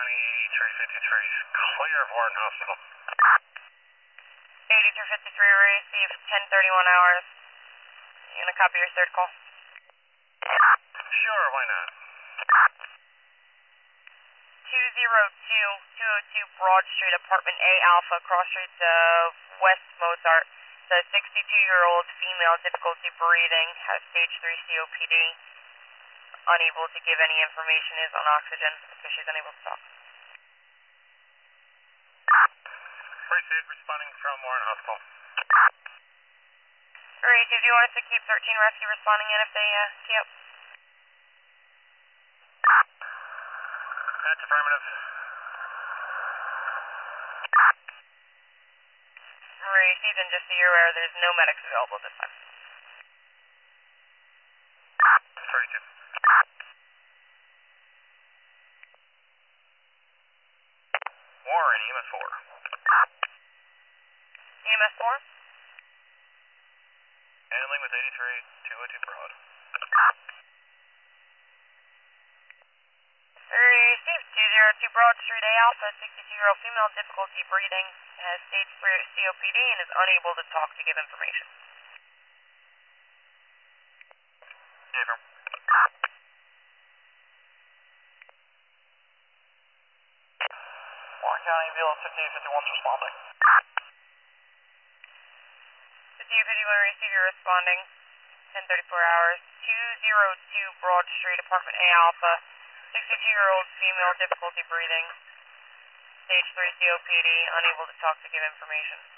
County 8353 is clear of Warren Hospital. 8353 received 10:31 hours. You gonna copy your third call? Sure, why not? 202 Broad Street, Apartment A Alpha, cross streets of West Mozart. The 62-year-old female, difficulty breathing, has stage 3 COPD. Unable to give any information, is on oxygen, so she's unable to talk. Received, responding from Warren Hospital. Received, do you want us to keep 13 rescue responding in if they key up? That's affirmative. Received, and just so you're aware, there's no medics available this time. 32. Warren, EMS 4. EMS 4? Handling with 83-202 Broad. Received, 202 Broad Street, A Alpha, 62-year-old female, difficulty breathing, has stage 3 COPD and is unable to talk to give information. Affirm. Warren County ambulance 5851 is responding. 5851 received, you're responding. 10:34 hours. 202 Broad Street, Apartment A Alpha, 62-year-old female, difficulty breathing, stage 3 COPD, unable to talk to give information.